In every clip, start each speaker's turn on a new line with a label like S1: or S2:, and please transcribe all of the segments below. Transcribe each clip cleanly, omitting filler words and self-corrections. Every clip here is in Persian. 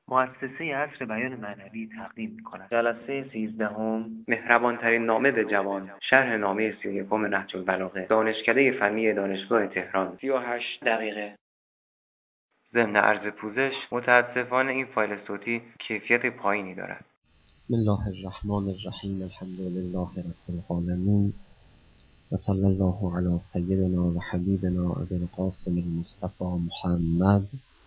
S1: مؤسسه عصر بیان معنوی تقدیم می‌کند. جلسه 13 مهربان‌ترین نامه به جوان، شرح نامه 31 نهج البلاغه، دانشکده فنی دانشگاه تهران، 38 دقیقه. ضمن عرض پوزش، متاسفانه این فایل صوتی کیفیت پایینی دارد.
S2: بسم الله الرحمن الرحیم. الحمد لله رب العالمین و صلی الله علی سیدنا و حبیبنا ابی القاسم المصطفى محمد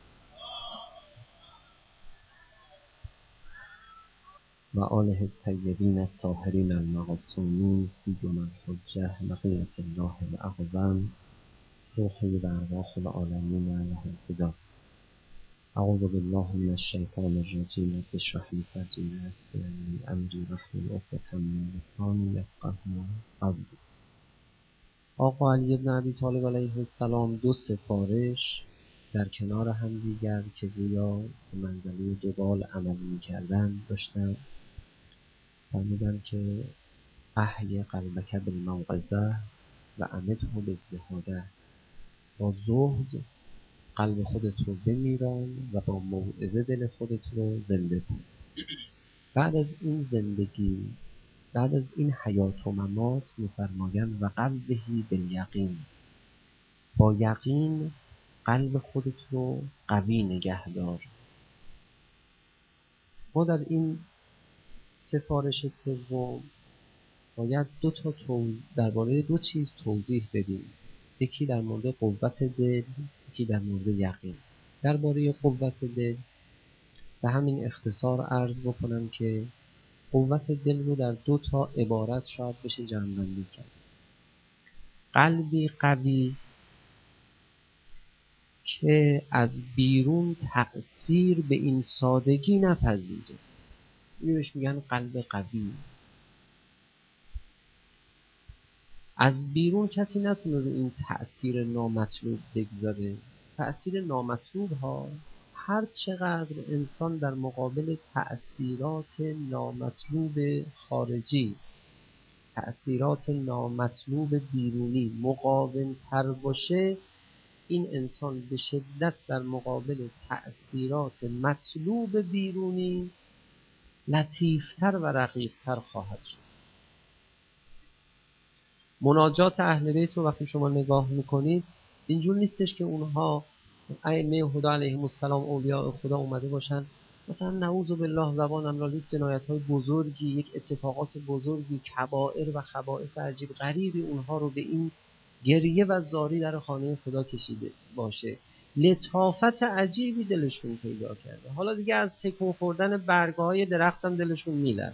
S2: و آله الطیبین الطاهرین المعصومین سیما الحجة بقیة الله الاعظم روحی و ارواح العالمین له الفدا. اعوذ بالله من الشیطان الرجیم. رب اشرح لی صدری ویسر لی امری واحلل عقدة من لسانی یفقهوا قولی. آقا علی بن ابی طالب علیه السلام دو سفارش در کنار هم دیگر که گویا به منزله جبال عمل می‌کردند داشتند. فرمودند که احی قلبک بالموعظه و امته بالزهاده. با زهد قلب خودت رو بمیران و با موعظه دل خودت رو زنده کن. بعد از این زندگی، بعد از این حیات و ممات می‌فرمایند و قلبهی بالیقین، با یقین قلب خودت رو قوی نگه دار. ما در این سفارش سوم باید درباره دو چیز توضیح بدیم. یکی در مورد قوت دل، یکی در مورد یقین. درباره قوت دل به همین اختصار عرض بکنم که قوت دل رو در دو تا عبارت شاید بشه جمع‌بندی کرد. قلبی قوی که از بیرون تأثیر به این سادگی نپذیره، بهش میگن قلب قوی. از بیرون کسی نتونه رو این تأثیر نامطلوب بگذاره. تأثیر نامطلوب ها هر چقدر انسان در مقابل تأثیرات نامطلوب خارجی، تأثیرات نامطلوب بیرونی مقاوم تر باشه، این انسان به شدت در مقابل تأثیرات مطلوب بیرونی لطیفتر و رقیقتر خواهد شد. مناجات اهل بیت رو وقتی شما نگاه میکنید اینجور نیستش که اونها ائمه هدی علیهم السلام اولیاء خدا اومده باشن مثلا نعوذ بالله زبانم را لیک جنایت‌های بزرگی، یک اتفاقات بزرگی، کبائر و خبائث عجیب غریبی اونها رو به این گریه و زاری در خانه خدا کشیده باشه. لطافت عجیبی دلشون پیدا کرده. حالا دیگه از تکون خوردن برگ‌های درختم دلشون میلرزه.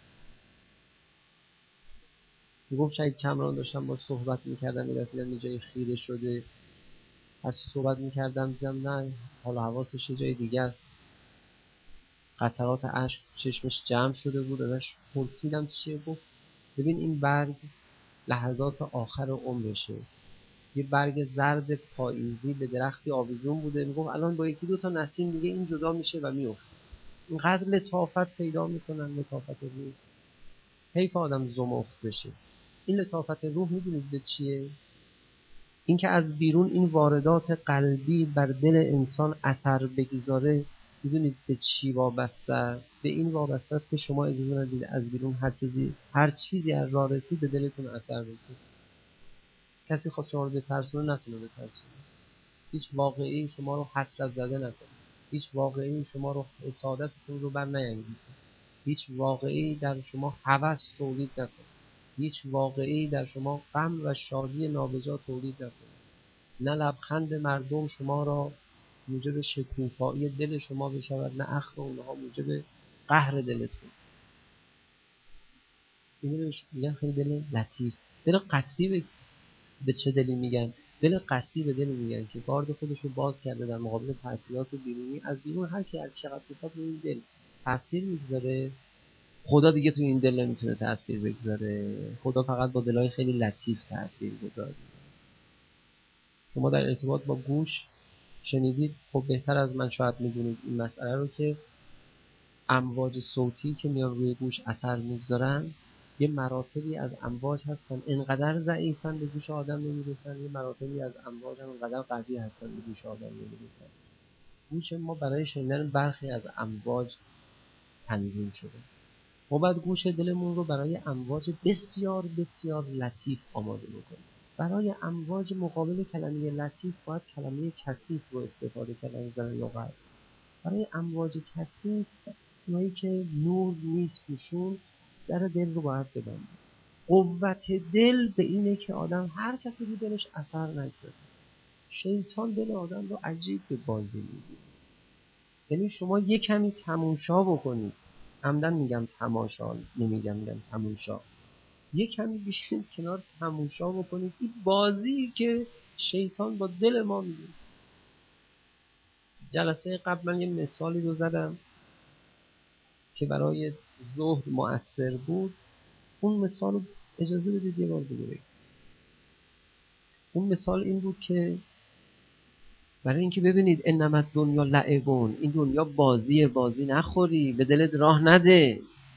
S2: میگفت شاید کمران داشتم با صحبت میکردم میرفتیدم یه جای خیره شده، هرچی صحبت میکردم دیدم نه حالا حواسش یه جای دیگه است. قطرات اشک چشمش جمع شده بود. ازش پرسیدم چیه؟ گفت ببین این برگ لحظات آخر عمرشه. یه برگ زرد پاییزی به درختی آویزون بوده. میگفت الان با یکی دو تا نسیم دیگه این جدا میشه و میفته. اینقدر لطافت پیدا میکنن، لطافت روح. حیف آدم زمخت بشه. این لطافت روح میدونید به چیه؟ این که از بیرون این واردات قلبی بر دل انسان اثر بگذاره، میدونید به چی وابسته است؟ به این وابسته است که شما اجازه ندید از بیرون هر چیزی از راه رسید به دلتون اثر بگذاره. کسی خواست شما رو بترسونه نتونه بترسونه. هیچ واقعی شما رو حسرت زده نکنه. هیچ واقعی شما رو حسادتتون رو بر نیانگیزه. هیچ واقعی در شما هوس تولید نکنه. هیچ واقعی در شما غم و شادی نابجا تولید نکنه. نه لبخند مردم شما را موجب شکوفایی دل شما بشود، نه اخم اونها موجب قهر دلتون. اینو میگن خیلی دل لطیف. دل قسی به چه دلی میگن؟ دل قسی به دلی میگن که گارد خودش رو باز کرده در مقابل تأثیرات بیرونی. از بیرون هر کی هر چقدر بخواد روی این دل تأثیر میگذاره، خدا دیگه تو این دل نمیتونه تأثیر بگذاره. خدا فقط با دلای خیلی لطیف تأثیر گذاره. شما در ارتباط با گوش شنیدید، خب بهتر از من شاید میدونید این مسئله رو که امواج صوتی که میان روی گوش اثر میگذارن یه مراتبی از امواج هستن انقدر ضعیفن به گوش آدم نمیرسن، یه مراتبی از امواج هم انقدر قوی هستن به گوش آدم نمیرسن. گوش ما برای شنیدن برخی از امواج تنظیم شده. ما باید گوش دلمون رو برای امواج بسیار بسیار لطیف آماده بکنیم. برای امواج مقابل کلمه لطیف باید کلمه کثیف رو استفاده کردن در لغت. برای امواج کثیف، اونایی که نور نیست توشون، در دل رو باید ببندیم. قوت دل به اینه که آدم هر کسی رو دلش اثر نگذاره. شیطان دل آدم رو عجیب به بازی میگیره. یعنی شما یه کمی تماشا بکنید، عمدن میگم تماشا نمیگم، میگم تماشا، یه کمی بشین کنار تماشا بکنید این بازی که شیطان با دل ما میگه. جلسه قبل من یه مثالی رو زدم که برای ظهر مؤثر بود. اون مثال رو اجازه بدید یه بار دیگه بگم. اون مثال این بود که برای اینکه ببینید انما الدنیا لعبون، این دنیا بازی نخوری، به دلت راه نده،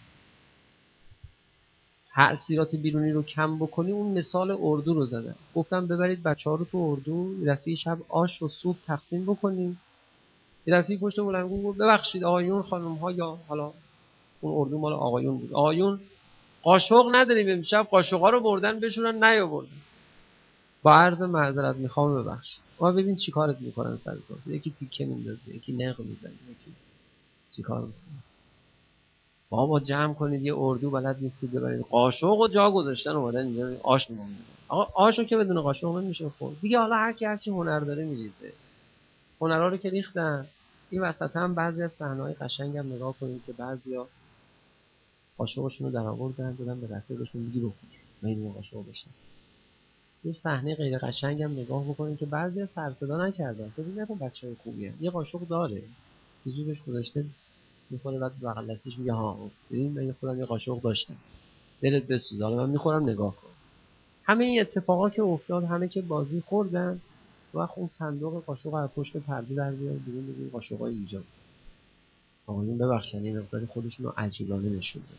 S2: تأثیرات بیرونی رو کم بکنی. اون مثال اردو رو زدم، گفتم ببرید بچه‌ها رو تو اردو، رفیق شب آش و سوپ تقسیم بکنیم. رفیق پشت بلندگو گفت ببخشید آقایون خانم ها، یا حالا اون اردو مال آقایون بود، آقایون قاشق نداریم امشب، قاشق‌ها رو بردن بشورن نیاوردن. با عرض معذرت میخوام ببخشید. ما ببین چی کارت میکنن سر صبح، یکی تیکه میندازه، یکی نق میزنه، یکی چی کار میکنه. بابا جمع کنید، یه اردو بلد نیستید ببرید قاشق و جا گذاشتن اومدن اینجا آش میمونه. آقا آشو که بدون قاشق نمیشه خورد دیگه. حالا هر کی هر چی هنر داره میریزه. هنرا رو که ریختن. این وسط هم بعضی از صحنه‌های قشنگ هم نگاه کنید که بعضیا قاشقشون رو در آوردن دادن به رفیقشون، میگی بخور میدون قاشق بشه. یه صحنه غیر قشنگ هم نگاه بکنید که بعضیا سر صدا نکردن. ببین نکن بچه‌های خوبیه، یه قاشق داره جیبش گذاشته میخوره، بعد بغل دستش میگه ها ببین من خودم یه قاشق داشتم، دلت بسوزه، حالا من میخورم نگاه کن. همه این اتفاقا که افتاد، همه که بازی خوردن و اون صندوق قاشق از پشت پرده در بیاد بیرون، میگه قاشقای اینجا. آقایون ببخشید این مقداری خودشون رو عجیبانه نشون داد.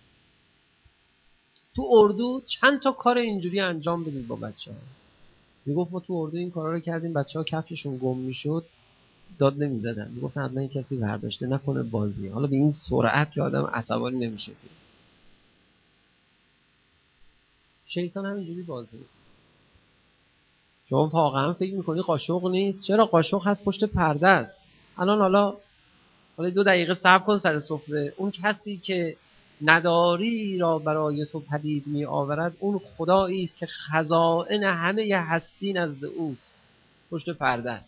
S2: تو اردو چند تا کار اینجوری انجام بدید با بچه‌ها. میگفت ما تو اردو این کارا رو کردیم، بچه‌ها کفششون گم میشد داد نمی‌زدن، میگفت حتما این کسی برداشته نکنه بازی. حالا به این سرعت که آدم عصبانی نمیشه. شیطان همینجوری بازی. شما واقعا فکر می‌کنی قاشق نیست؟ چرا قاشق هست، پشت پرده است. حالا 2 دقیقه صبر کن سر سفره. اون کسی که نداری را برای تو پدید می آورد، اون خدایی است که خزائن همه هستی نزد اوست، پشت پرده است.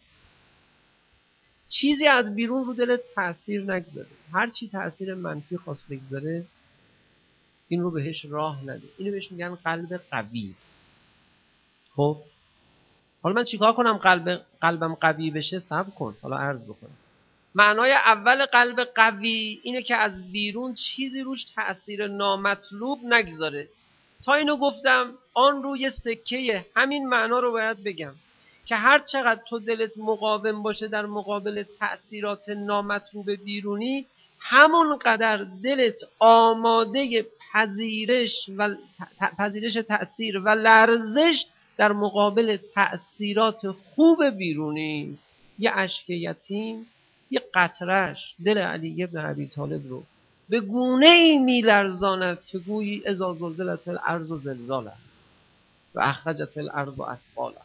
S2: چیزی از بیرون رو دلت تأثیر نگذاره. هر چی تأثیر منفی خواست بگذاره این رو بهش راه نده. اینو بهش میگن قلب قوی. خب حالا من چیکار کنم قلبم قوی بشه؟ صبر کن حالا عرض بکنم. معنای اول قلب قوی اینه که از بیرون چیزی روش تأثیر نامطلوب نگذاره. تا اینو گفتم آن روی سکه همین معنا رو باید بگم که هر چقدر تو دلت مقاوم باشه در مقابل تأثیرات نامطلوب بیرونی، همون قدر دلت آماده پذیرش تأثیر و لرزش در مقابل تأثیرات خوب بیرونی است. یه اشک یتیم، یه قطره‌اش دل علی بن ابی طالب رو به گونه‌ای می‌لرزاند که گویی اذا زلزلت الارض زلزالها و اخرجت الارض اثقالها.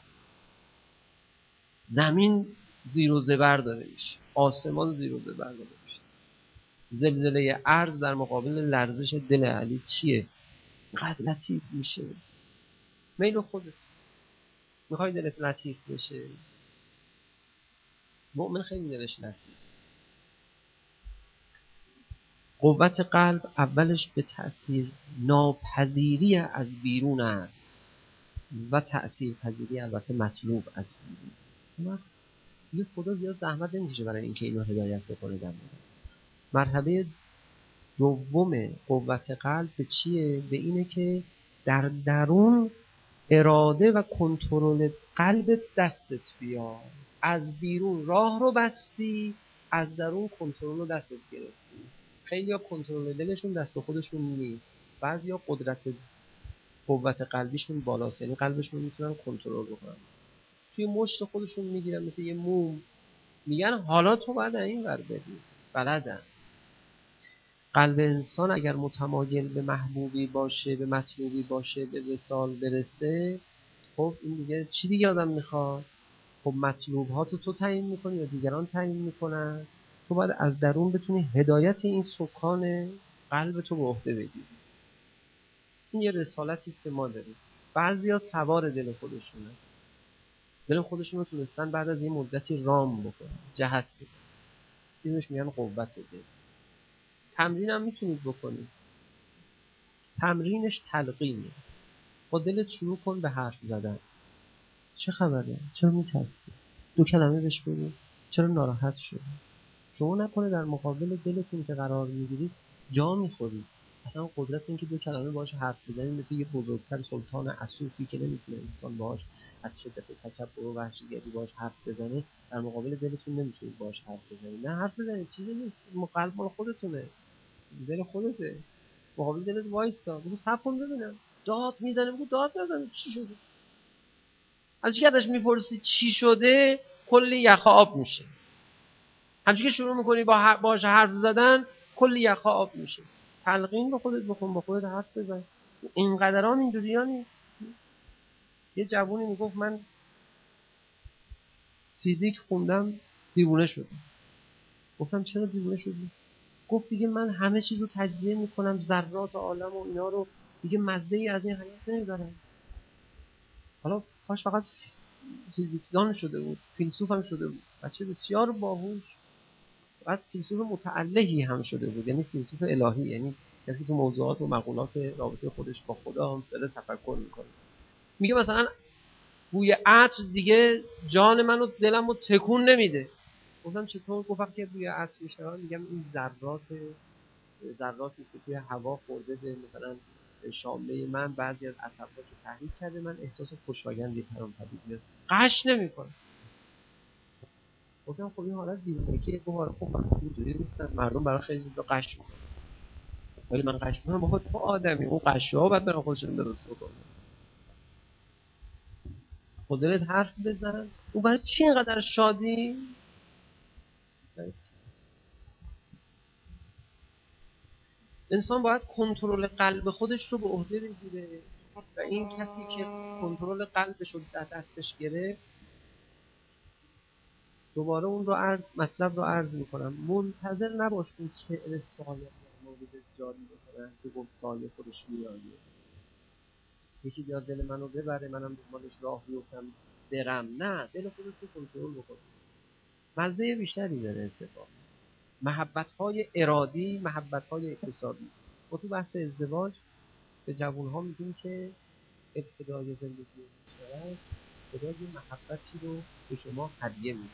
S2: زمین زیر و زبر داره میشه، آسمان زیر و زبر داره میشه. زلزله ارض در مقابل لرزش دل علی چیه؟ اینقدر لطیف میشه. میل خودت میخوای دلت لطیف بشه. مؤمن خیلی دلش لطیف. قوت قلب اولش به تأثیر ناپذیری از بیرون است و تأثیر پذیری البته مطلوب از بیرون. یه خدا زیاد زحمت نمیشه برای اینکه اینو هدایت بکنه. در مرحله دوم قوت قلب به چیه؟ به اینه که در درون اراده و کنترل قلبت دستت بیاد. از بیرون راه رو بستی، از درون کنترل رو دستت گرفتی. خیلی ها کنترل دلشون دست خودشون نیست. بعضی ها قوت قلبیشون بالاست، یعنی قلبشون میتونن کنترل بکنن، توی مشت خودشون میگیرن مثل یه موم میگن حالا تو باید این ور بدی. بلدن. قلب انسان اگر متمایل به محبوبی باشه، به مطلوبی باشه، به وصال برسه، خب این دیگه چی دیگه آدم میخواد؟ خب مطلوب ها تو تعیین میکنی یا دیگران تعیین میکنن؟ تو باید از درون بتونی هدایت این سکان قلب تو به عهده بگیری. این یه رسالتی است که ما داریم. بعضیا سوار دل خودشونن، دل خودشون رو تونستن بعد از این مدتی رام بکنن، جهت بدن. اینش میگن قوت دل. تمرین هم میتونید بکنید. تمرینش تلقینه. با دلت شروع کن به حرف زدن. چه خبره؟ چرا میترسی؟ 2 کلمه بهش بگو. چرا ناراحت شدی؟ شما نکنه در مقابل دلتون که قرار میگیرید جا میخورید. اصلا قدرت این که 2 کلمه باهاش حرف بزنید مثل یه بزرگتر سلطان اسوفی که نمیتونه انسان باهاش از شدت تکبر و وحشیگری باهاش حرف بزنه، در مقابل دلتون نمیتونید باهاش حرف بزنید. نه، حرف بزنید، چیزی نیست. قلب مال خودتونه، دل خودته. مقابل دلت وایسا، بگو صبر کن ببینم. داد میزنه، بگو داد نزن، چی شده؟ از چی ازش میپرسی چی شده، کلی یخ آب میشه. همچنین که شروع میکنی باهاش حرف زدن، کلی یخ آب میشه. تلقین به خودت بکن، با خودت حرف بزن. اینقدرام اینجوریا نیست. یه جوونی میگفت من فیزیک خوندم دیوونه شدم. گفتم چرا دیوونه شدی؟ گفت دیگه من همه چیزو تجزیه میکنم، ذرات عالم و اینا رو، دیگه مزه ای از این حیات نمیبرم. حالا کاش فقط فیزیکدان شده بود، فیلسوف هم شده بود، بچه بسیار باهوش، بعد فیلسوف متعلهی هم شده بود، یعنی فیلسوف الهی، یعنی کسی تو موضوعات و مقولات رابطه خودش با خدا هم داره تفکر میکنه. میگه مثلا بوی عطر دیگه جان منو دلمو تکون نمیده. گفتم چطور؟ گفت وقتی بوی عطر میشنوم میگم این ذراتی است که توی هوا خورده به مثلا شامه من، بعضی از عصبات رو تحریک کرده، من احساس خوشایندی برام پدید میاد، قش نمیکنه. گفتم خب این حالت دیوونگیه. گفت خب من اینجوری نیستم، مردم برای خیلی چیزا قش میکنن، ولی من قش میکنم. بابا تو آدمی، اون قش‌ها باید برای خودشون درست بکنن. خودت حرف بزن. اون برای چی اینقدر شادی؟ انسان باید کنترل قلب خودش رو به عهده بگیره و این کسی که کنترل قلبش رو در دستش گرفت، دوباره اون رو مطلب رو عرض میکنم، منتظر نباش اون شعر سایه مورد جاری بکنن که گفت سایه خودش میآید. یکی بیاد دل منو ببره، منم دنبالش راه بیفتم برم. نه، دل خودت رو کنترل بکن. مزه بیشتری داره اتفاق. محبت‌های ارادی، محبت‌های اکتسابی. ما تو بحث ازدواج به جوان‌ها میگیم که ابتدای زندگی مشترک خدا یه محبتی رو به شما هدیه میده.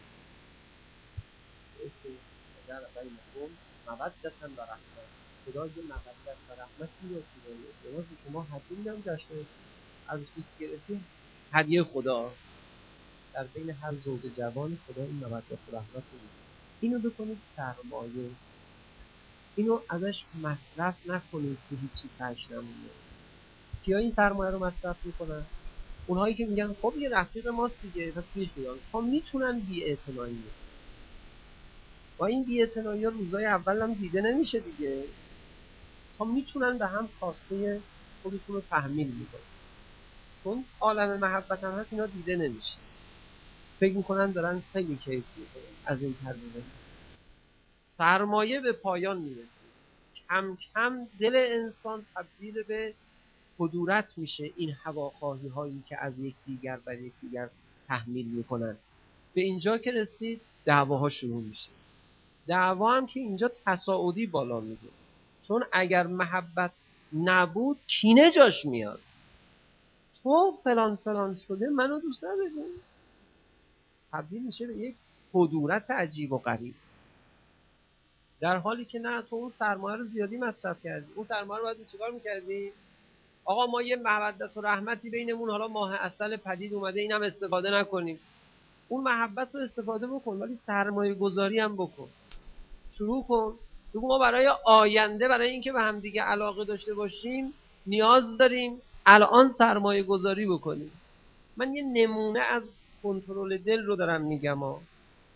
S2: اسم در بینکم مودة و رحمة. خدا یه مودت و رحمتی رو به شما هدیه میدم. جشن عروسی گرفتیم، هدیه خدا در بین هر زوج جوان، خدا این مودت و رحمت رو میده. اینو بکنید سرمایه، اینو ازش مصرف نکنید که هیچی تاش نمونه. کیا این سرمایه رو مصرف میکنن؟ اونهایی که میگن خب یه رفیق ماست دیگه پس پیش بیان. خب میتونن بی‌اعتنایی و این بی‌اعتنایی ها روزای اول هم دیده نمیشه دیگه. خب میتونن به هم خواسته خودشون رو تحمیل میکنن، چون عالم محبت هم هست، اینا دیده نمیشه. فکر میکنن دارن خیلی کیف میکنن از این تجربه. سرمایه به پایان میرسه، کم کم دل انسان تبدیل به کدورت میشه. این هواخواهی هایی که از یکدیگر بر یکدیگر تحمیل میکنن، به اینجا که رسید دعواها شروع میشه. دعوا هم که اینجا تصاعدی بالا میگه، چون اگر محبت نبود کینه جاش میاد. تو فلان فلان شده منو دوست نداری، تبدیل میشه به یک کدورت عجیب و غریب. در حالی که نه، تو اون سرمایه رو زیادی مصرف کردی. اون سرمایه رو باید چیکار میکردی؟ آقا ما یه مودت و رحمتی بینمون، حالا ماه عسل پدید اومده، اینم استفاده نکنیم. اون محبت رو استفاده بکن، ولی سرمایه گذاری هم بکن. شروع کن بگو ما برای آینده، برای اینکه به هم دیگه علاقه داشته باشیم، نیاز داریم الان سرمایه گذاری بکنیم. من یه نمونه از کنترل دل رو دارم میگم.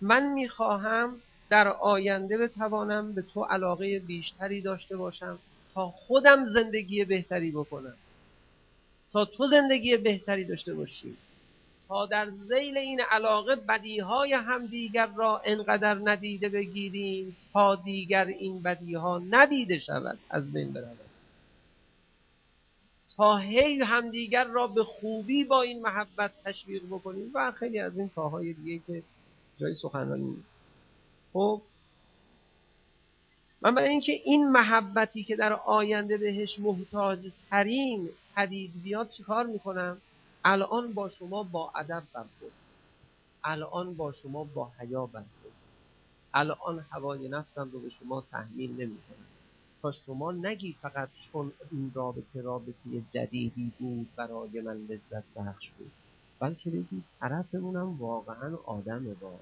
S2: من میخواهم در آینده بتوانم به تو علاقه بیشتری داشته باشم تا خودم زندگی بهتری بکنم، تا تو زندگی بهتری داشته باشی، تا در ذیل این علاقه بدیهای همدیگر را انقدر ندیده بگیریم تا دیگر این بدیها ندیده شود، از بین برود، تا هی همدیگر را به خوبی با این محبت تشویق بکنیم و خیلی از این تاهای دیگه که جای سخنرانی نیست. خب من برای اینکه این محبتی که در آینده بهش محتاج ترین پدید بیاد چیکار میکنم؟ الان با شما با ادب برخورد، الان با شما با حیا برخورد، الان هوای نفسم رو به شما تحمیل نمیکنم تا شما نگی فقط چون این رابطه جدیدی بود برای من لذت بخش بود، بلکه بگید طرفمونم واقعا آدمه، با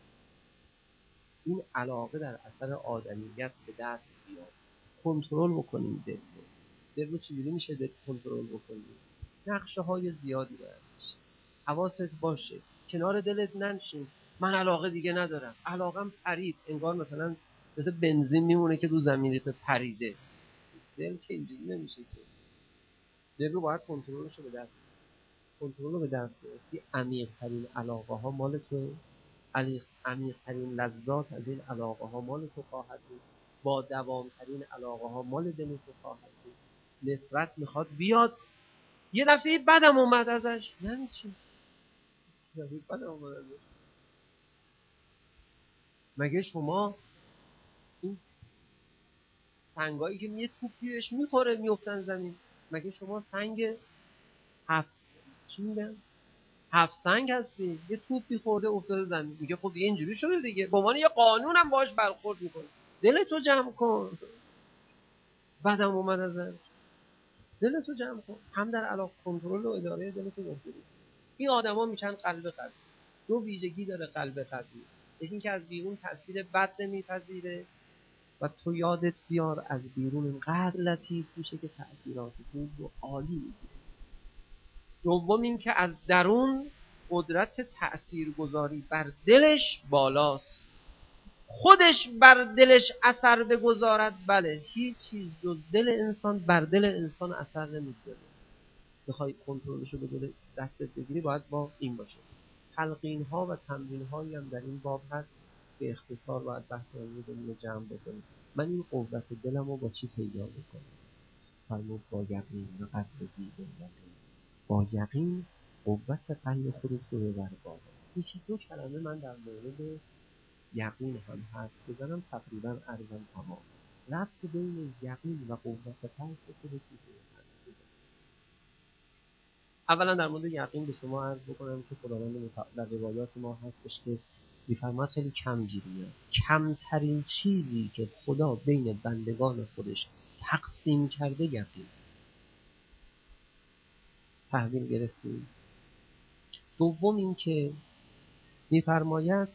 S2: این علاقه در اثر آدمیت به دست بیاد. کنترل بکنیم دل رو چجوری میشه دل کنترل بکنیم؟ نقشه های زیادی باید باشه، حواست باشه کنار دلت ننشین من علاقه دیگه ندارم، علاقم پرید، انگار مثلا بنزین میمونه که رو زمین پریده. دل که اینجوری نمیشه که. دل رو باید کنترلش رو به دست، کنترل رو به دست بیاری. عمیق ترین علاقه ها مال تو، عمیق ترین لذات از این علاقه ها مال تو خواهد بود، با دوام ترین علاقه ها مال دل تو خواهد بود. نفرت میخواد بیاد یه دفعه بدم اومد ازش، یعنی چی؟ یه دفعه بدم اومد ازش. مگه شما این سنگایی که یه توپی بهش میخوره میفتن زمین، مگه شما سنگ هفت سنگ هستی، یه توپی خورده افتاده زمین، میگه خب دیگه اینجوری شده دیگه، به عنوان یه قانون هم باهاش برخورد میکنه. دلتو جمع کن، بعدم اومد ازش، دلتو جمع کن. هم در علاقه کنترل و اداره دلتو بهتری. این آدما میشن قلب قوی. دو ویژگی داره قلب قوی، یکی اینکه از بیرون تاثیر بد نمیپذیره و تو یادت بیار از بیرون اینقدر لطیف میشه که تأثیرات خوب و عالی میگیره. دوم این که از درون قدرت تأثیرگذاری بر دلش بالاست، خودش بر دلش اثر بگذارد. بله، هیچ چیز جز دل انسان بر دل انسان اثر نمیگذاره. بخوای کنترلش رو به دل دستت بگیری باید با این باشه. تلقین ها و تمرین هایی هم در این باب هست به اختصار باید بحث رو جمع بکنیم. من این قوت دلم رو با چی پیدا بکنم؟ فرمود با یقین و قدر دیگه با یقین قوت قلب خودت رو ببر بالا. یکی دو کلمه من در مورد یقین هم هست بزنم تقریبا عرضم تمام. ربط بین یقین و قوت قلب خودت رو. اولا در مورد یقین به شما عرض بکنم که خداوند در روایات ما هستش که می‌فرماد خیلی کم گیریه. کمترین چیزی که خدا بین بندگان خودش تقسیم کرده یقین. تحویل گرفتیم. دوم این که می‌فرماید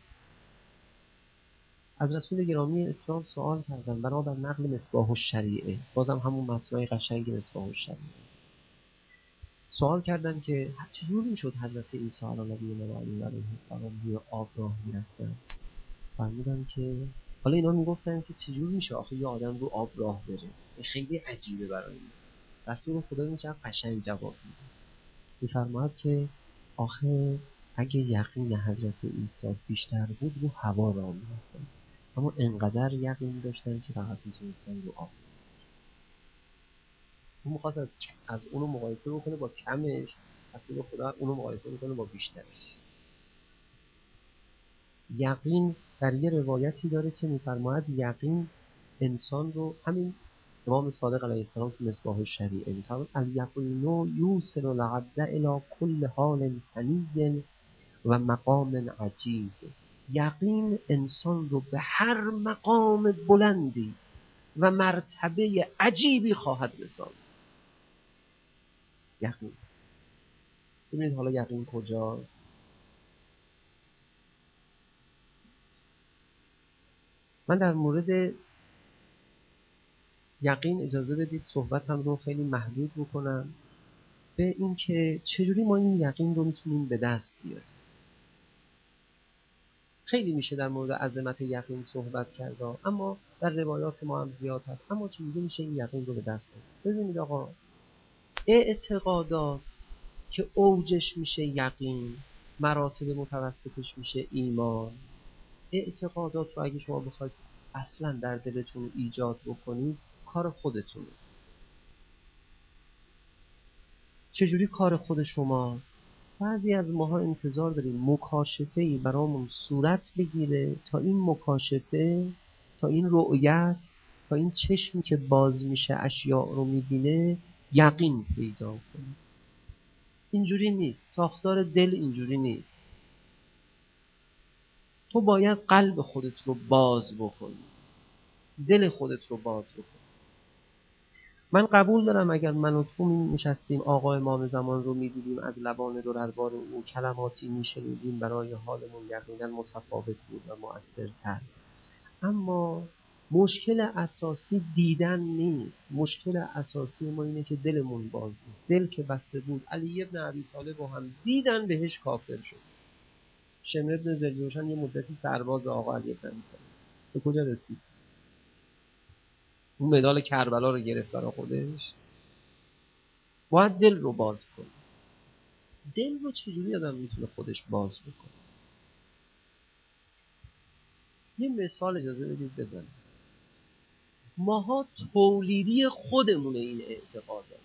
S2: از رسول گرامی اسلام سوال کردن بنابر نقل مصباح الشریعه، بازم همون متنای قشنگ مصباح الشریعه، سوال کردن که چجور میشد حضرت عیسی علیه السلام روی آب راه میرفتن؟ فرمودن که حالا اینا میگفتن که چجور میشه آخه یه آدم رو آب راه بره، خیلی عجیبه برای این. رسول خدا میشه قشنگ جواب میده، میفرماید که آخه اگه یقین حضرت عیسی بیشتر بود رو هوا راه میرفتن، اما انقدر یقین داشتن که فقط میتونستن رو آب. اون میخواست از اونو مقایسه بکنه با کمش، رسول خدا اونو مقایسه بکنه با بیشترش. یقین در یه روایتی داره که میفرماید یقین انسان رو، همین امام صادق علیه السلام تو مصباح الشریعه میفرماید الیقین یوصل العبد الی کل حال ثنی و مقام عجیب. یقین انسان رو به هر مقام بلندی و مرتبه عجیبی خواهد رساند. یقین. ببینید حالا یقین کجاست؟ من در مورد یقین اجازه بدید صحبتم رو خیلی محدود بکنم به این که چجوری ما این یقین رو میتونیم به دست بیاریم. خیلی میشه در مورد عظمت یقین صحبت کرد، اما در روایات ما هم زیاد هست. اما چجوری میشه این یقین رو به دست آورد؟ ببینید آقا، اعتقادات که اوجش میشه یقین، مراتب متوسطش میشه ایمان. اعتقادات رو اگه شما بخواید اصلا در دلتون ایجاد بکنید، کار خودتونه. چجوری کار خود شماست؟ بعضی از ماها انتظار داریم مکاشفه‌ای برامون صورت بگیره تا این مکاشفه، تا این رؤیت، تا این چشمی که باز میشه اشیاء رو میبینه یقین پیدا کنه. اینجوری نیست. ساختار دل اینجوری نیست. تو باید قلب خودت رو باز بکنی، دل خودت رو باز بکنی. من قبول دارم اگر من و تو نشستیم آقا امام زمان رو میدیدیم، از لبان دربار او کلماتی میشنیدیم، برای حالمون یقینا متفاوت بود و مؤثرتر. اما مشکل اساسی دیدن نیست. مشکل اساسی ما اینه که دلمون باز نیست. دل که بسته بود، علی ابن ابی طالب هم دیدن بهش کافر شد. شمر ابن ذوالجوشن یه مدتی سرباز آقا علی ابن ابی طالب. به کجا رسید؟ اون مدال کربلا رو گرفت برای خودش. باید دل رو باز کنه. دل رو چجوری آدم میتونه خودش باز بکنه؟ یه مثال اجازه بدید بزنم. ماها تولیدی خودمونه این اعتقادات.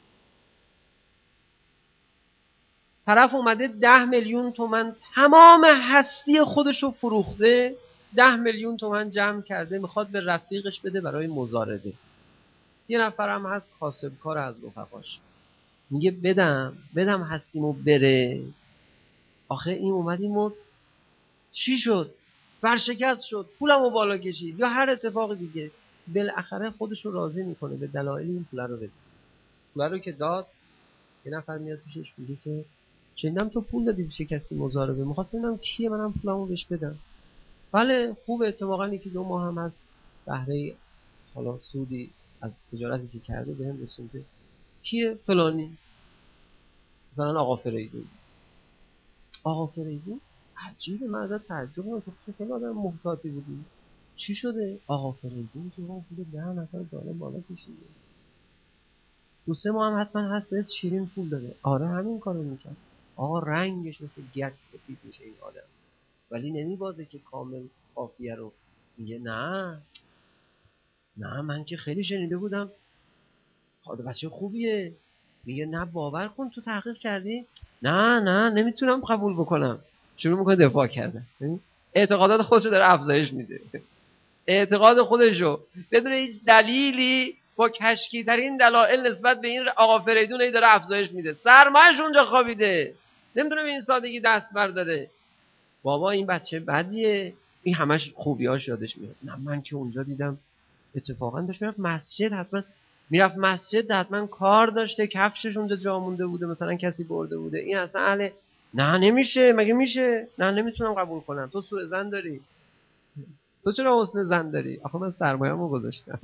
S2: طرف اومده 10 میلیون تومان تمام هستی خودشو فروخته، 10 میلیون تومان جمع کرده میخواد به رفیقش بده برای مزاربه. یه نفرم هست کاسبکار از رفقاش، میگه بدم هستیمو بره. آخه این اومدیم چی شد؟ ورشکست شد، پولمو بالا کشید یا هر اتفاق دیگه، بالاخره خودشو راضی میکنه به دلایل این پول رو بده. پول رو که داد، یه نفر میاد پیشش میگه که شنیدم تو پول دادی پیش کسی مزاربه، می‌خواستم ببینم کیه، منم پولمو بهش بدم. بله خوبه، اتفاقا یکی 2 ماه هم از بهره حالا سودی از تجارتی که کرده بهم رسونده. کیه؟ فلانی. مثلا آقا فریدون. آقا فریدون عجیبه، من ازت تعجب می‌کنم، تو خیلی آدم محتاطی بودی. چی شده؟ آقا فریدون که اون پول 10 نفر داره بالا کشیده. 2-3 ماه هم حتما هست بهت شیرین پول داده. آره همین کارو میکنه. آقا رنگش مثل گچ سفید میشه این آدم، ولی نمیبازه که کامل قافیه رو. میگه نه من که خیلی شنیده بودم خاطر بچه خوبیه. میگه نه باور کن تو تحقیق کردی؟ نه نمیتونم قبول بکنم. شروع میکنه دفاع کردن. اعتقادات خودشو داره افزایش میده. اعتقاد خودشو بدون هیچ دلیلی با کشکی‌ترین دلایل نسبت به این آقا فریدون داره افزایش میده. سرمایه‌اش اونجا خوابیده، نمیتونه به این سادگی دست برداره. بابا این بچه بدیه، این همش خوبیاش یادش میاد. نه من که اونجا دیدم اتفاقا داشت میرفت مسجد، حتما کار داشته، کفشش اونجا جا مونده بوده، مثلا کسی برده بوده، این اصلا اهل. نه نمیشه، مگه میشه؟ نه نمیتونم قبول کنم، تو سوء ظن داری. تو چرا حسن ظن داری؟ آخه من سرمایه‌مو گذاشتم.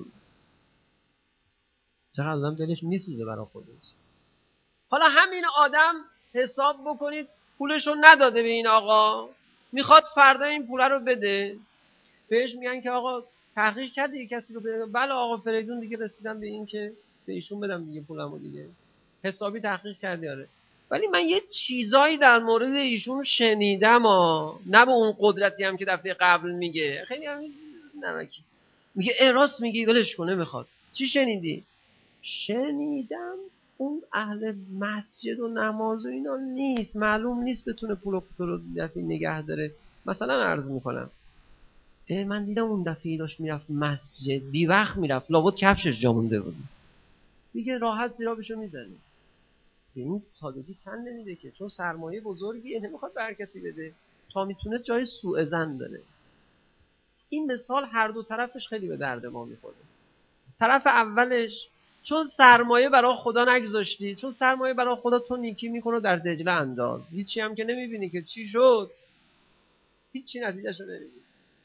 S2: چقدر آدم دلش میسوزه برای خودش. حالا همین آدم حساب بکنید پولشو نداده به این آقا، میخواد فردا این پوله رو بده. بهش میگن که آقا تحقیق کردی کسی رو بده؟ بله آقا فریدون دیگه رسیدم به این که به ایشون بدم دیگه پولمو دیگه. حسابی تحقیق کردی؟ آره. ولی من یه چیزایی در مورد ایشون شنیدم نه به اون قدرتی هم که دفعه قبل میگه. خیلی هم نمکی میگه راست میگی، ولش کنه. میخواد چی شنیدی؟ شنیدم اون اهل مسجد و نماز و اینا نیست، معلوم نیست بتونه پول خود رو دفعه نگه داره. مثلا عرض میکنم من دیدم اون دفعه داشت میرفت مسجد، بی وقت میرفت، لابد کفشش جا مونده بود، دیگه راحت زیرابشو میزنه. به این سادگی تن نمیده که، چون سرمایه بزرگیه نمیخواد به هر کسی بده، تا میتونه جای سوء ظن داره. این مثال هر دو طرفش خیلی به درد ما میخوره. طرف اولش چون سرمایه برای خدا نگذاشتی، چون سرمایه برای خدا تو نیکی میکنه در دجله انداز، هیچی هم که نمیبینی که چی شد، هیچی نتیجهشو نمیبینی.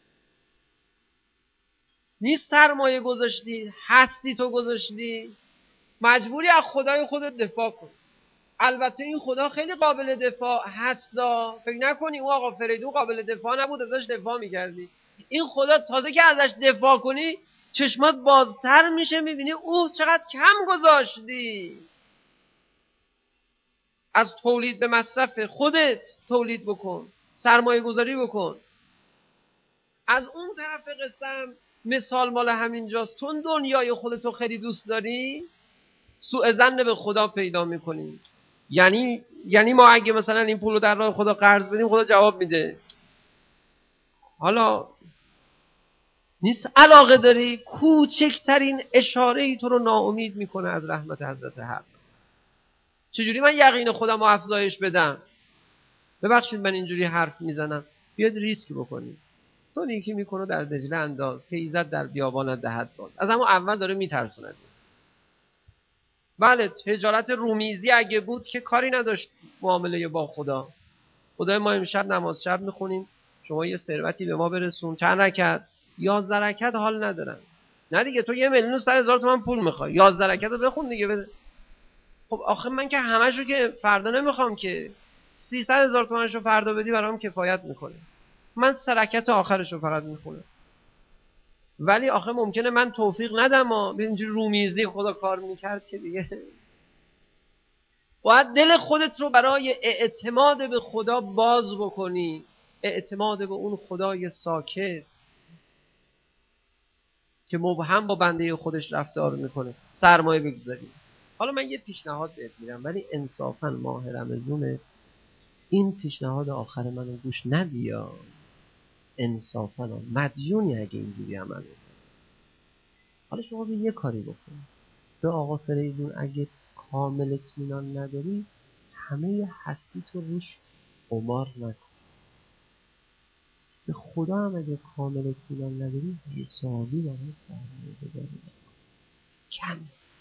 S2: نیست سرمایه گذاشتی، هستی تو گذاشتی، مجبوری از خدای خودت دفاع کن. البته این خدا خیلی قابل دفاع هستا، فکر نکنی اون آقا فریدون قابل دفاع نبود ازش دفاع میکردی. این خدا تازه که ازش دفاع کنی چشمات بازتر میشه، میبینی اوه چقدر کم گذاشتی. از تولید به مصرف خودت تولید بکن، سرمایه گذاری بکن. از اون طرف قسم مثال مال همینجاست. تو دنیای خودتو خیلی دوست داری، سوء ظن به خدا پیدا میکنی. یعنی ما اگه مثلا این پولو در راه خدا قرض بدیم خدا جواب میده. حالا نیست علاقه داری، کوچکترین اشاره‌ای تو رو ناامید میکنه از رحمت حضرت حق. چجوری من یقین خودم رو افزایش بدم؟ ببخشید من اینجوری حرف میزنم، بیاد ریسک بکنی. تو نیکی میکنه در دجله انداز که ایزد در بیابانت دهد باز. از همون اول داره میترسوند. بله تجارت رومیزی اگه بود که کاری نداشت معامله با خدا. خدای ما امشب نماز شب میخونیم، شما یه ثروتی به ما برسون، چند رکعت؟ 11 رکعت حال ندارن. نه دیگه، تو 1,100,000 تومان پول میخوای، 11 رکعت رو بخون دیگه بده. خب آخه من که همشو که فردا نمیخوام که، 300,000 تومانشو فردا بدی برام کفایت میکنه. من 3 رکعت آخرشو فقط میخونم. ولی آخه ممکنه من توفیق ندم اینجوری رومیزی خدا کار میکرد که دیگه. باید دل خودت رو برای اعتماد به خدا باز بکنی، اعتماد به اون خدای ساکت که مبهم با بنده خودش رفتار میکنه سرمایه بگذاری. حالا من یه پیشنهاد بهت میدم، ولی انصافا ماه رمضونه، این پیشنهاد آخر منو گوش ندیا. انصافا مدیونی اگه اینجوری عمل کنی. حالا شما به یه کاری بکن، به آقا فریدون اگه کامل اطمینان نداری، همه هستی تو روش قمار نکن. به خدا هم اگه کامل اطمینان نداری، حسابی برای سرمایه گذاری نکن. کم.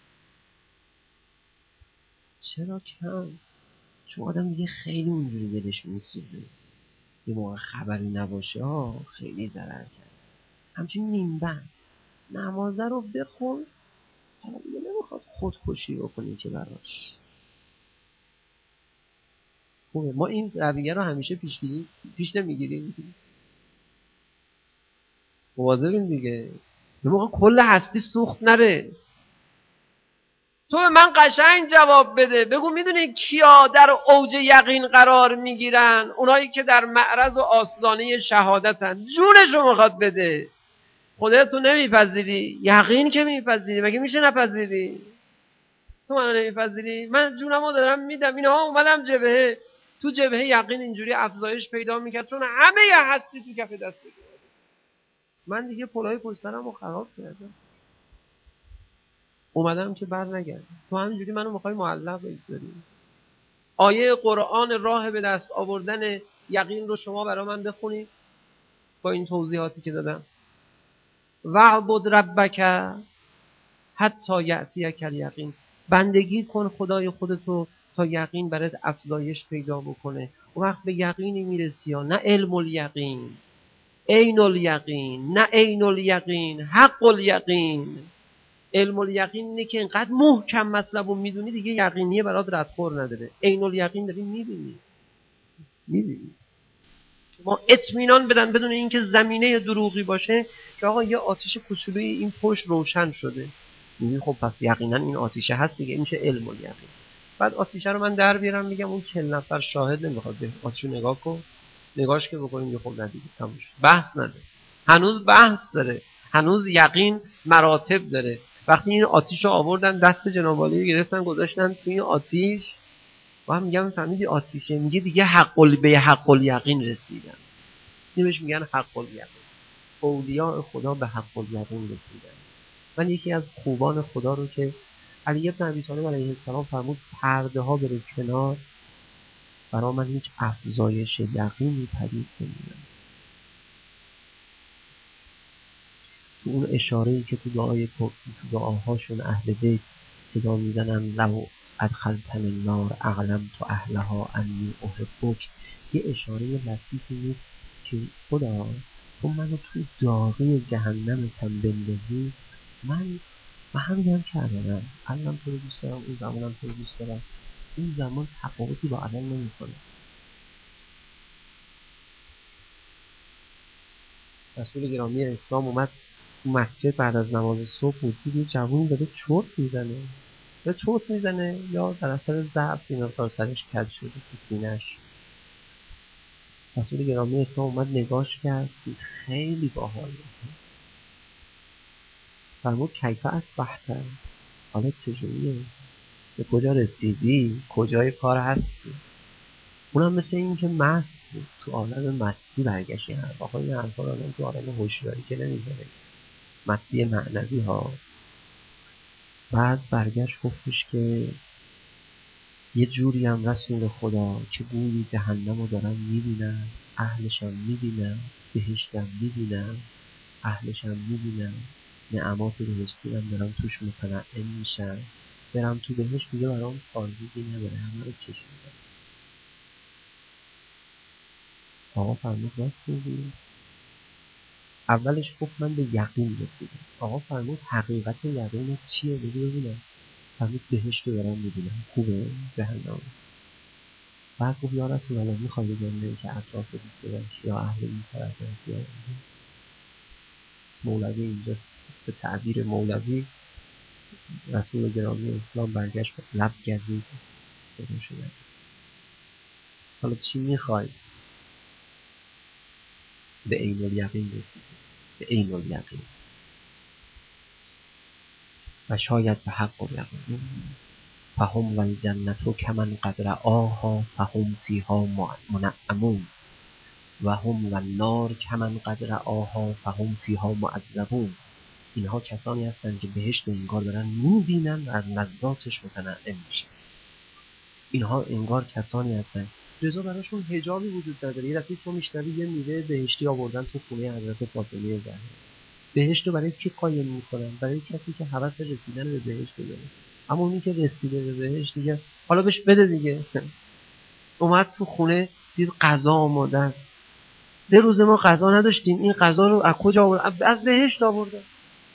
S2: چرا کم؟ چون آدم دیگه خیلی اونجوری دلش میسوزه، یه موقع خبری نباشه خیلی ضرر کرد. همچنین نیمبند نمازه رو بخون، حالا دیگه نمیخواد خودکشی بکنی که براش. خوبه ما این رویه رو همیشه پیش نمیگیریم، مواظبیم دیگه، یه موقع کل هستی سوخت نره. تو به من قشنگ جواب بده، بگو میدونی کیا در اوج یقین قرار میگیرن؟ اونایی که در معرض و آستانه شهادتن. جونشو میخواد بده. خودت تو نمیپذیری، یقین که میپذیری، مگه میشه نپذیری؟ تو منو نمیپذیری؟ من جونمو دارم میدم. اینها اومدم جبهه، تو جبهه یقین اینجوری افزایش پیدا میکرد چون همه هستی تو کف دسته. من دیگه پلای پشت سرمو خراب کردم، اومدم که بر نگردم. تو همینجوری منو میخوای معلق بگذاری؟ آیه قرآن راه به دست آوردن یقین رو شما برای من بخونید با این توضیحاتی که دادم. وعبد ربک حتی یأتیک الیقین. بندگی کن خدای خودتو تا یقین برات افزایش پیدا بکنه. اون وقت به یقینی میرسی، نه علم الیقین، عین الیقین، نه عین الیقین، حق الیقین. علم الیقین اینه که اینقدر محکم مطلب رو میدونی دیگه یقینیه برات ردخور نداره. عین الیقین داری میبینی. ما اطمینان بدن بدون اینکه زمینه دروغی باشه که آقا یه آتش کوچولوی این پشت روشن شده، میگی خب پس یقینا این آتیشه هست دیگه، این میشه علم الیقین. بعد آتیشه رو من در بیارم میگم اون 40 نفر شاهد نمیخواد به آتیشو نگاه کن، نگاهش که بکنیم یه خب ندیگه تموم شد. بحث نداره، هنوز بحث داره، هنوز یقین مراتب داره. وقتی این آتیشو آوردن دست جناب عالی گرفتن گذاشتن توی این آتیش، با هم میگم فهمیدی آتیشه، میگه دیگه به حق الیقین رسیدن. نمیش میگن حق الیقین. اولیاء خدا به حق الیقین رسیدن. من یکی از خوبان خدا رو که علی بن ابی طالب علیه السلام فرمود پرده ها بره کنار، برای من هیچ افزایش یقینی پدید نمیاد. تو اون اشاره‌ای که تو دعاهاشون اهل بیت صدا میزنن لو ادخلتنی النار اعلمت اهلها انی احبک، یه اشاره لطیفی نیست که خدا تو منو تو داغی جهنمتم بندازی، من همین هم کردم، الان تو رو دوست دارم، اون زمانم تو رو دوست دارم، این زمان تفاوتی با الان نمیکنه. رسول گرامی اسلام اومد تو مسجد بعد از نماز صبح بود، یه جوونی داره چرت میزنه، یا چرت میزنه یا در اثر ضعف اینا تا سرش کج شده تو سینه‌اش. رسول گرامی اسلام اومد نگاش کرد، خیلی باحال فرمود کیف اصبحت، حالا چجوریه؟ به کجا رسیدی؟ کجای کار هستی؟ اونم مثل این که مست بود، تو عالم مستی برگشت. این حرفا های این حرفا رو تو عالم هوشیاری که نمیذاره، مستی معنوی ها. بعد برگشت گفتش که یه جوری هم رسول خدا که بوی جهنم رو دارم میبینم، اهلشم میبینم، بهشتم میبینم، اهلشم میبینم، نعمات بهشتی هم دارم توش متنعم میشم، برم تو بهشت دیگه برام تازگی نداره، همه رو چشیدم. آقا فرمود راست میگی؟ اولش گفت من به یقین رسیدم. آقا فرمود حقیقت یقین چیه؟ بگو ببینم. فرمود بهشت رو دارم میبینم، خوبه؟ جهنم. بعد گفت یا رسول الله میخوای بگم که اطراف دیگه یا اهل این طرف یا مولوی اینجاست. به تعبیر مولوی رسول گرامی اسلام برگشت لب گزید صدا شده. حالا چی میخوای؟ به عین الیقین رسید، به عین الیقین و شاید به حق الیقین. فهم و الجنت کمن قد رآها فهم فیها منعمون و هم و النار کمن قد رآها فهم فیها معذبون. اینها کسانی هستند که بهشت انگار دارن میبینن و از لذاتش متنعم میشن. اینها انگار کسانی هستند رضا براشون حجابی وجود نداره. یه دفعه تو میشنوی یه میوه بهشتی آوردن تو خونه حضرت فاطمه زهرا. بهشت رو برای کی قایم میکنن؟ برای کسی که هوس رسیدن به بهشت داره. اما اونی که رسیده به بهشت دیگه حالا بهش بده دیگه. اومد تو خونه دید غذا آماده است. 2 روز ما غذا نداشتیم، این غذا رو از کجا آورد؟ از بهشت آورده.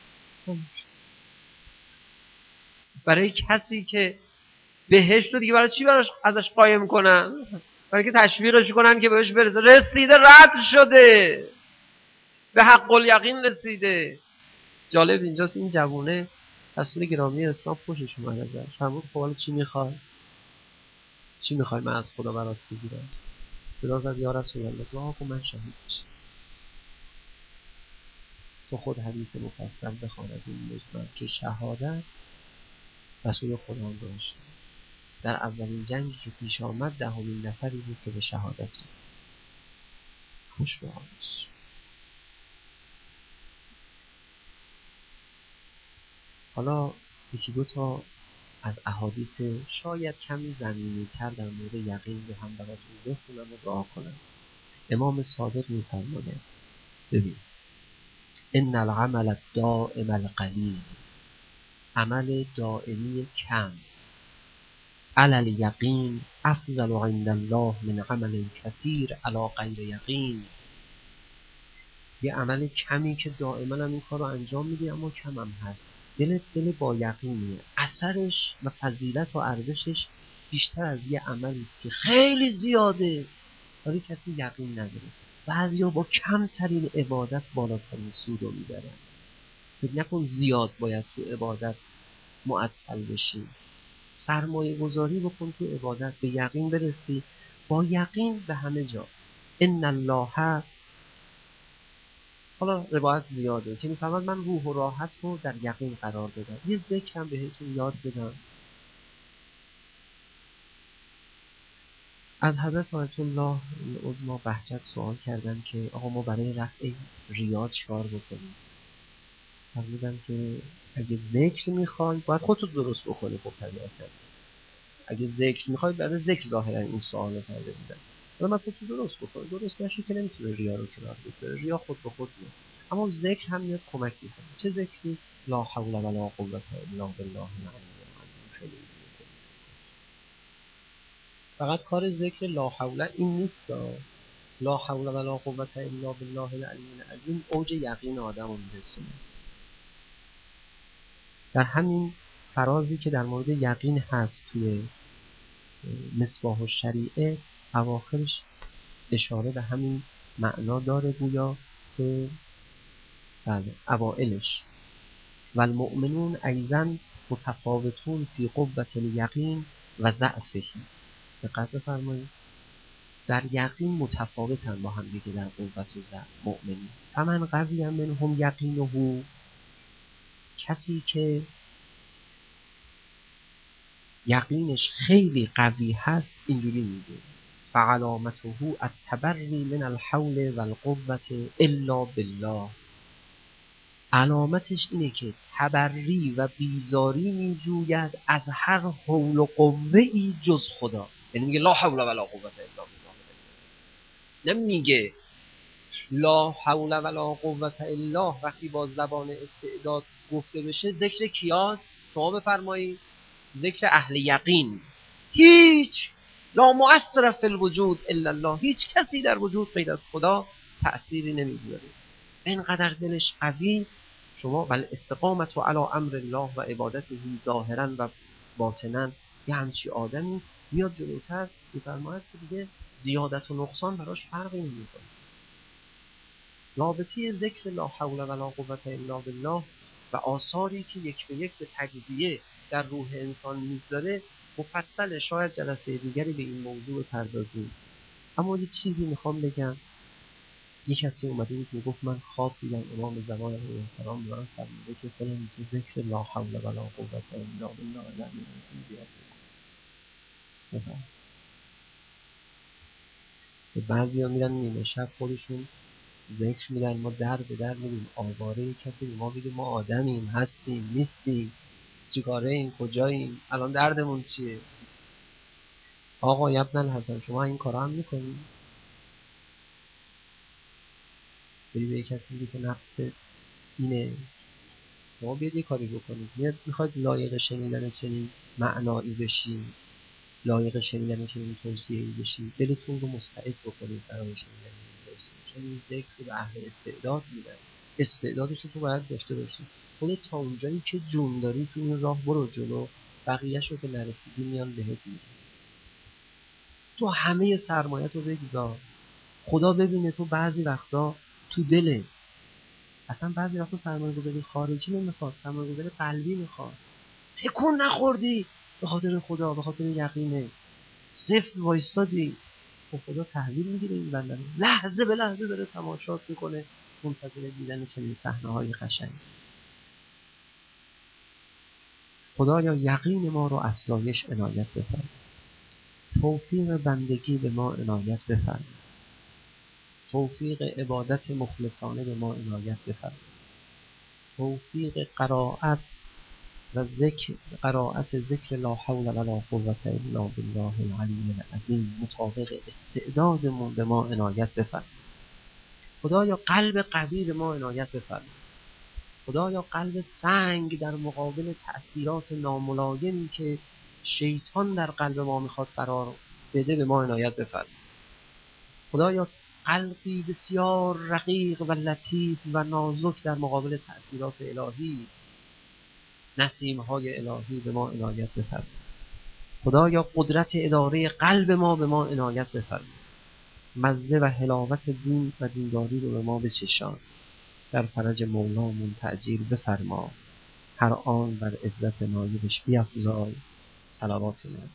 S2: برای کسی که بهشت رو دیگه برای چی براش ازش قایم کنن؟ برای که تشویقش کنن که بهش برسه. رسیده، رد شده، به حق الیقین رسیده. جالب اینجاست این جوونه رسول گرامی اسلام خوشش اومد ازش. فرمود خب حالا چی میخوای؟ چی میخوای من از خدا برات بگیرم؟ صدا زد یا رسول الله دعا کن من شهید بشم. تو خود حدیث مفصل بخوان از این مجمع که شهادت رسول خدا هم داشت. در اولین جنگی که پیش آمد 10مین نفری بود که به شهادت رسید. خوش به حالش. حالا 1-2 تا از احادیث شاید کمی زمینی تر در مورد یقین رو هم براتون بخونم و دعا کنم. امام صادق می‌فرماید ببین ان العمل الدائم القلیل، عمل دائمی کم، علی الیقین افضل عند الله من عمل کثیر علی غیر یقین. یه عمل کمی که دائما هم این کار رو انجام میدی اما کم هم هست، دل با یقینیه، اثرش و فضیلت و ارزشش بیشتر از یه عملی است که خیلی زیاده ولی کسی یقین نداره. بعضیا با کمترین عبادت بالاترین سود رو میبرن. فکر نکن زیاد باید تو عبادت معطل بشی، سرمایه گذاری بکن تو عبادت، به یقین برسی. با یقین به همه جا. ان الله، حالا روایت زیاده که میفهمد من روح و راحت رو در یقین قرار بدم. یه ذکر هم بهتون یاد بدم. از حضرت آیت الله عظما بهجت سوال کردن که آقا ما برای رفع ریا چیکار بکنیم؟ فرمودن که اگه ذکر میخوای باید خودت درست بکنی. خب طبیعتا اگه ذکر میخوای برای ذکر ظاهرا این سوال رو کرده بودن. حالا من خودت درست بکنی، درست نشی که نمیتونه ریا رو کنار بذاره. ریا خود به خود میاد. اما ذکر هم میاد کمک میکنه. چه ذکری؟ لا حول ولا قوة الا بالله العلی العظیم. فقط کار ذکر لا حول این نیست. لا حول ولا قوة الا بالله العلی العظیم اوج یقین آدم رو میرسونه. در همین فرازی که در مورد یقین هست توی مصباح الشریعه اواخرش اشاره به همین معنا داره گویا که بله اوائلش والمؤمنون ایضا متفاوتون فی قوة الیقین و ضعفه. دقت بفرمایید در یقین متفاوتن با هم دیگه در قوت و ضعف مؤمنین. فمن قوی منهم یقینه، کسی که یقینش خیلی قوی هست اینجوری میگه فعلامته التبری من الحول والقوة الا بالله، علامتش اینه که تبری و بیزاری میجوید از هر حول و قوه ای جز خدا. یعنی میگه لا حول ولا قوة الا بالله، نمیگه لا حول ولا قوة الا. وقتی با زبان استعداد گفته بشه ذکر کیاست؟ شما بفرمایید ذکر اهل یقین. هیچ لا مؤثر فی الوجود الا الله، هیچ کسی در وجود غیر از خدا تأثیری نمیذاره. اینقدر دلش قوی شما بل استقامت و علی امر الله و عبادته ظاهرا و باطنا، یه همچی آدمی میاد جلوتر میفرماید که دیگه زیادت و نقصان براش فرقی نمیکنه. رابطه ذکر لا حول ولا قوة الا بالله و آثاری که یک به یک به تجزیه در روح انسان میذاره مفصل، شاید جلسه دیگری به این موضوع پردازیم. اما یه چیزی میخوام بگم. یک کسی اومده بود میگفت من خواب دیدم امام زمان علیه السلام دارن فرموده که فلان تو ذکر لا حول ولا قوة الا بالله العلی العظیم زیاد بکن. بعضی ها میرن نیمه شب خودشون ذکر میرن، ما در به در میریم آواره کسی ما بگیم ما آدمیم هستیم نیستیم چیکاره این کجاییم الان دردمون چیه. آقا ابن الحسن شما این کارا هم میکنیم؟ بری به کسی میگه که نقص اینه، شما بیاد یه کاری بکنید، میخواید لایق شنیدن چنین معنایی بشین، لایق شنیدن چنین توصیه‌ای بشین، دلتون رو مستعد بکنید برای شنیدن این توصیه، چون این ذکر به اهل استعداد میدن. استعدادش رو تو باید داشته باشی. خودت تا اونجایی که جون داری تو این راه برو جلو، بقیه‌ش رو که نرسیدی میان بهت میگن. تو همه سرمایت رو بگذار، خدا ببینه تو بعضی وقتا تو دله، اصلا بعضی وقتا سرمایه گذاری خارجی نمیخواد، سرمایه گذاری قلبی میخواد. تکون نخوردی به خاطر خدا، به خاطر یقینه، صفر وایستادی، خب خدا تحویل میگیره این بنده، لحظه به لحظه داره تماشات میکنه، منتظر دیدن چنین صحنه‌های قشنگ. خدایا یقین ما رو افزایش عنایت بفرما، توفیق بندگی به ما عنایت بفرما، توفیق عبادت مخلصانه به ما عنایت بفرما، توفیق قرائت ذکر لا حول ولا قوة الا بالله العلی العظیم مطابق استعدادمون به ما عنایت بفرما. خدایا قلب قوی به ما عنایت بفرما. خدایا قلب سنگ در مقابل تأثیرات ناملایمی که شیطان در قلب ما میخواد قرار بده به ما عنایت بفرما. خدایا قلبی بسیار رقیق و لطیف و نازک در مقابل تأثیرات الهی، نسیم‌های الهی به ما عنایت بفرما. خدایا قدرت اداره قلب ما به ما عنایت بفرما. مزه و حلاوت دین و دینداری رو به ما بچشان. در فرج مولامون تعجیل بفرما. هر آن بر عزت نایبش بیفزای. صلوات الله.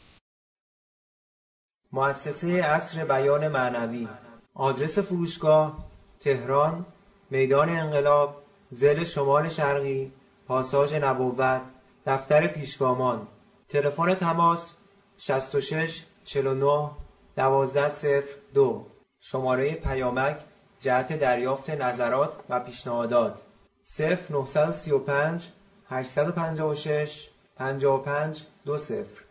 S3: مؤسسه عصر بیان معنوی. آدرس فروشگاه تهران، میدان انقلاب، ضلع شمال شرقی، پاساژ نبوت، دفتر پیشگامان. تلفن تماس 66 49 1202. شماره پیامک جهت دریافت نظرات و پیشنهادات 0935 856 55 20.